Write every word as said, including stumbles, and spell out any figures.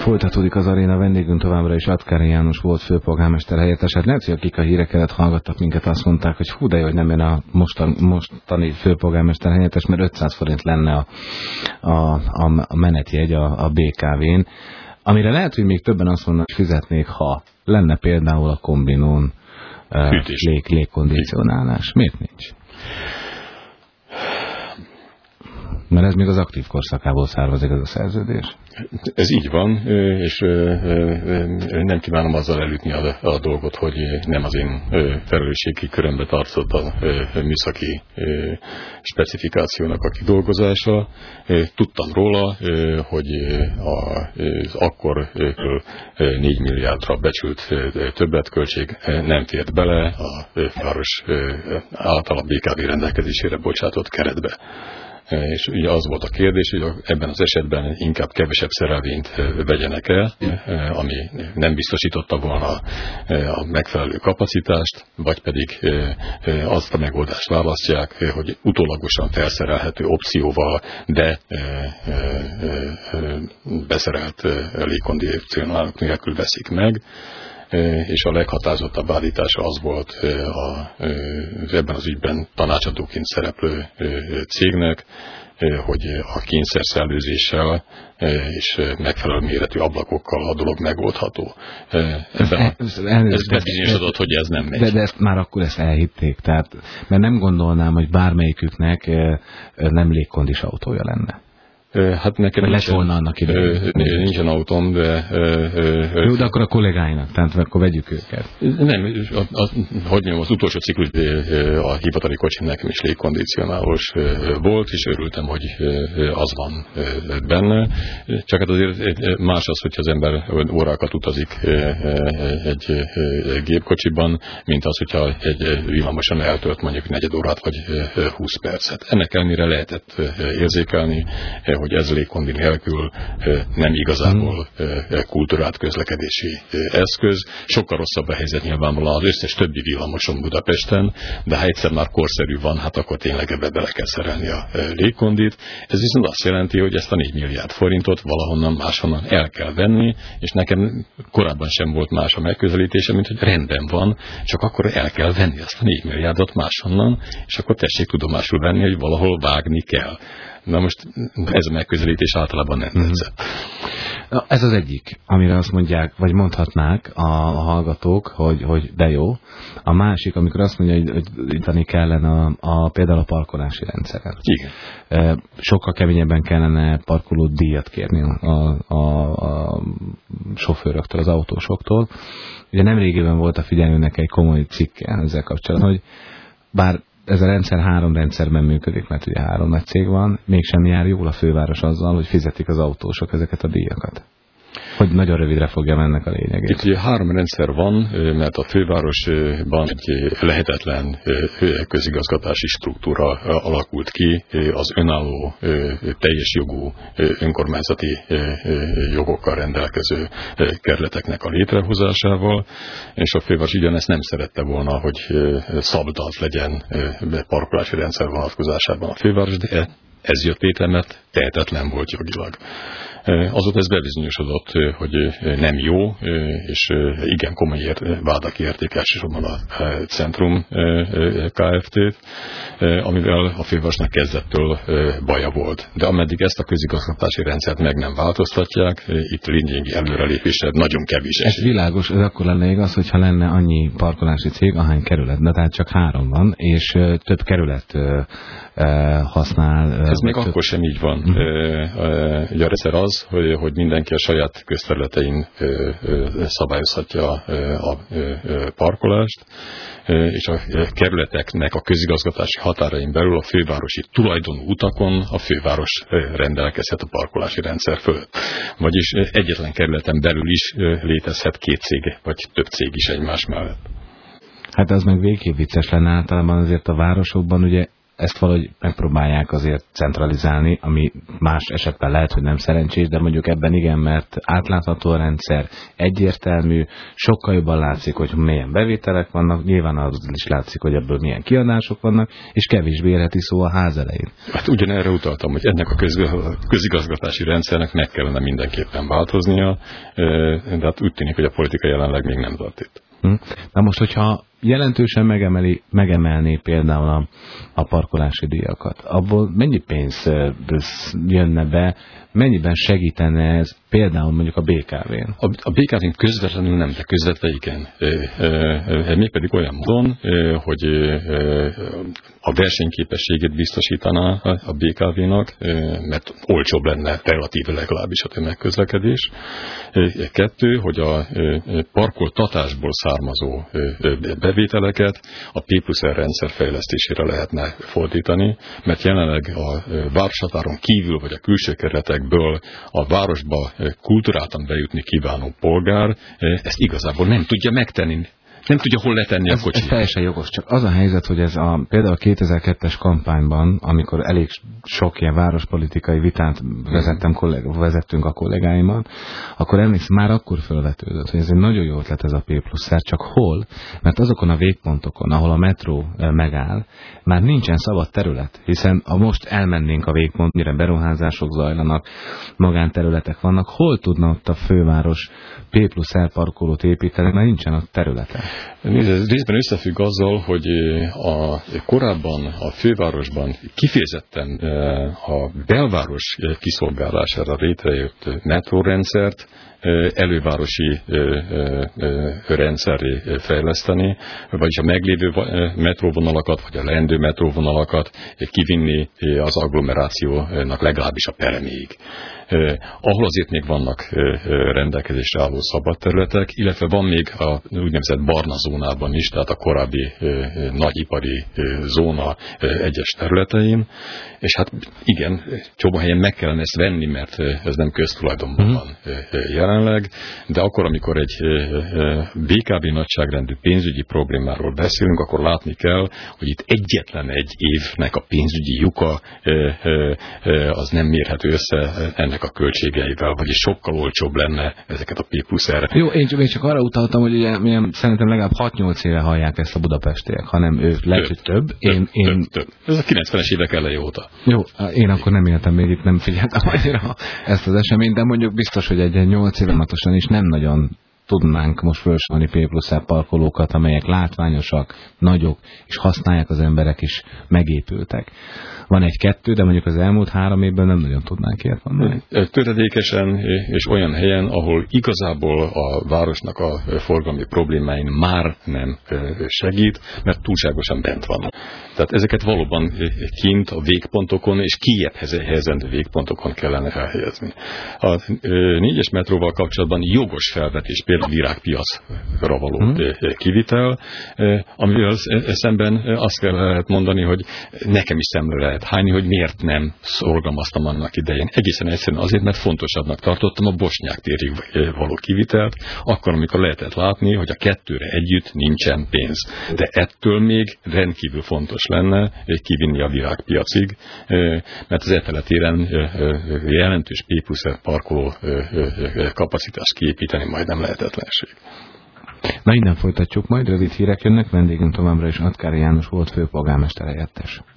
Folytatódik az aréna, vendégünk továbbra is Atkári János volt főpolgármester helyettes. Hát lehet, hogy akik a híreket hallgattak minket, azt mondták, hogy hú, de jó, hogy nem jön a mostan, mostani főpolgármester helyettes, mert ötszáz forint lenne a, a, a, a menetjegy a, a bé ká vén, amire lehet, hogy még többen azt mondanak, hogy fizetnék, ha lenne például a kombinón uh, lég, légkondicionálás. Miért nincs? Mert ez még az aktív korszakából származik ez a szerződés. Ez így van, és nem kívánom azzal elütni a, a dolgot, hogy nem az én felelősségi körömbe tartozott a műszaki specifikációnak a kidolgozása. Tudtam róla, hogy az akkor négy milliárdra becsült többletköltség nem fért bele a város által a bé ká vé rendelkezésére bocsátott keretbe. És ugye az volt a kérdés, hogy ebben az esetben inkább kevesebb szerelvényt vegyenek el, ami nem biztosította volna a megfelelő kapacitást, vagy pedig azt a megoldást választják, hogy utólagosan felszerelhető opcióval, de beszerelt légkondicionálók nélkül veszik meg. És a leghatározottabb állítása az volt a, ebben az ügyben tanácsadóként szereplő cégnek, hogy a kényszerszellőzéssel és megfelelő méretű ablakokkal a dolog megoldható. Ebben ez, ez bebizonyosodott, hogy ez nem megy. De, de ezt már akkor ezt elhitték, tehát, mert nem gondolnám, hogy bármelyiküknek nem légkondis autója lenne. Hát nekem nincsen, volna annak idején. Nincsen autóm, de... Jó, de akkor a kollégáinak, tehát akkor vegyük őket. Nem, a, a, hogy mondjam, az utolsó ciklus a hivatali kocsim nekem is légkondicionálós volt, és örültem, hogy az van benne. Csak hát azért más az, hogyha az ember órákat utazik egy gépkocsiban, mint az, hogyha egy villamoson eltölt mondjuk negyed órát vagy húsz percet. Ennek ellenére lehetett érzékelni, hogy ez légkondi nélkül nem igazából kultúrált közlekedési eszköz. Sokkal rosszabb a helyzet nyilvánvalóan az összes többi villamoson Budapesten, de ha egyszer már korszerű van, hát akkor tényleg ebbe bele kell szerelni a légkondit. Ez viszont azt jelenti, hogy ezt a négy milliárd forintot valahonnan máshonnan el kell venni, és nekem korábban sem volt más a megközelítése, mint hogy rendben van, csak akkor el kell venni ezt a négy milliárdot máshonnan, és akkor tessék tudomásul venni, hogy valahol vágni kell. Na most ez a megközelítés általában nem tetszett. Na, ez az egyik, amire azt mondják, vagy mondhatnák a, a hallgatók, hogy, hogy de jó. A másik, amikor azt mondja, hogy javítani kellene a, a, például a parkolási rendszeren. Igen. Sokkal keményebben kellene parkoló díjat kérni a, a, a sofőröktől, az autósoktól. Ugye nemrégében volt a figyelőnek egy komoly cikke ezzel kapcsolatban, hogy bár ez a rendszer három rendszerben működik, mert ugye három nagy cég van, mégsem jár jól a főváros azzal, hogy fizetik az autósok ezeket a díjakat. Hogy nagyon rövidre fogja mennek a lényegét. Itt ugye három rendszer van, mert a fővárosban egy lehetetlen közigazgatási struktúra alakult ki, az önálló, teljes jogú önkormányzati jogokkal rendelkező kerületeknek a létrehozásával, és a főváros ugyanezt nem szerette volna, hogy szabdalt legyen parkolási rendszer vonatkozásában a főváros, de ez jött létre, mert tehetetlen volt jogilag. Azóta ez bebizonyosodott, hogy nem jó, és igen komoly vádak érték elsősorban a Centrum Kft-t, amivel a fővárosnak kezdettől baja volt. De ameddig ezt a közigazgatási rendszert meg nem változtatják, itt lényegi előrelépésre nagyon kevés. Ez világos, ez akkor lenne igaz, hogyha lenne annyi parkolási cég, ahány kerület, de tehát csak három van, és több kerület használ. Ez még több... akkor sem így van. Mm-hmm. Ugye a rendszer az, hogy, hogy mindenki a saját közterületein szabályozhatja a parkolást, és a kerületeknek a közigazgatási határain belül a fővárosi tulajdonú utakon a főváros rendelkezhet a parkolási rendszer fölött. Vagyis egyetlen kerületen belül is létezhet két cég, vagy több cég is egymás mellett. Hát az meg végképp vicces lenne, általában azért a városokban ugye ezt valahogy megpróbálják azért centralizálni, ami más esetben lehet, hogy nem szerencsés, de mondjuk ebben igen, mert átlátható a rendszer, egyértelmű, sokkal jobban látszik, hogy milyen bevételek vannak, nyilván az is látszik, hogy ebből milyen kiadások vannak, és kevésbé érheti szó a ház elején. Hát ugyanerre utaltam, hogy ennek a közigazgatási rendszernek meg kellene mindenképpen változnia, de hát úgy tűnik, hogy a politika jelenleg még nem tart itt. Na most, hogyha jelentősen megemeli, megemelné például a, a parkolási díjakat, abból mennyi pénz jönne be, mennyiben segítene ez például mondjuk a bé ká vén? A, a bé ká vén közvetlenül nem, de közvetve igen. Mégpedig olyan módon, hogy a versenyképességét biztosítaná a bé ká vénak, mert olcsóbb lenne relatíve legalábbis a tömegközlekedés. Kettő, hogy a parkoltatásból származó bevételeket a P plusz R rendszer fejlesztésére lehetne fordítani, mert jelenleg a városhatáron kívül vagy a külső keretekből a városba kulturáltan bejutni kívánó polgár ezt igazából nem tudja megtenni. Nem tudja, hol letenni ez, a kocsit. Ez teljesen jogos, csak az a helyzet, hogy ez a, például a kétezer-kettes kampányban, amikor elég sok ilyen várospolitikai vitát vezettem, kolleg, vezettünk a kollégáimmal, akkor emlékszem, már akkor felvetődött, hogy ez egy nagyon jó ötlet ez a P plusz R, csak hol? Mert azokon a végpontokon, ahol a metró megáll, már nincsen szabad terület, hiszen ha most elmennénk a végpont, mire beruházások zajlanak, magánterületek vannak, hol tudna ott a főváros P plusz R parkolót építeni, mert nincsen ott területe. Ez részben összefügg azzal, hogy a, korábban a fővárosban kifejezetten a belváros kiszolgálására létrejött metrórendszert elővárosi rendszerré fejleszteni, vagyis a meglévő metróvonalakat, vagy a leendő metróvonalakat kivinni az agglomerációnak legalábbis a pereméig. Ahol azért még vannak rendelkezésre álló szabad területek, illetve van még a úgynevezett barna zónában is, tehát a korábbi nagyipari zóna egyes területein, és hát igen, csomó helyen meg kellene ezt venni, mert ez nem köztulajdonban van jelenleg, de akkor, amikor egy bé ká vé nagyságrendű pénzügyi problémáról beszélünk, akkor látni kell, hogy itt egyetlen egy évnek a pénzügyi lyuka az nem mérhető össze ennek a költségeivel, vagyis sokkal olcsóbb lenne ezeket a P plusz R. Jó, én csak, én csak arra utaltam, hogy ugye, milyen, szerintem legalább hat-nyolc éve hallják ezt a budapestiek, hanem ők lehet, hogy több. több, én, több, én... több, több. Ez a kilencvenes évek eleje óta. Jó, én akkor nem éltem még itt, nem figyeltem annyira ezt az eseményt, de mondjuk biztos, hogy egy nyolc éve matosan is nem nagyon tudnánk most felsorolni P plusz R parkolókat, amelyek látványosak, nagyok, és használják az emberek is, megépültek. Van egy-kettő, de mondjuk az elmúlt három évben nem nagyon tudnánk ilyet mondani. Töredékesen és olyan helyen, ahol igazából a városnak a forgalmi problémáin már nem segít, mert túlságosan bent vannak. Tehát ezeket valóban kint a végpontokon és kijebb helyezendő végpontokon kellene elhelyezni. A négyes metróval kapcsolatban jogos felvetés például virágpiacra való hmm. kivitel, amivel szemben azt kell lehet mondani, hogy nekem is szemre lehet hányni, hogy miért nem szorgalmaztam annak idején. Egészen egyszerűen azért, mert fontosabbnak tartottam a Bosnyák térig való kivitelt, akkor, amikor lehetett látni, hogy a kettőre együtt nincsen pénz. De ettől még rendkívül fontos lenne kivinni a virágpiacig, mert az eteletéren jelentős P plusz R parkoló kapacitást kiépíteni majd nem lehetetlenség. Na, innen folytatjuk majd, rövid hírek jönnek, vendégünk továbbra is Atkári János volt, főpolgármester helyettes.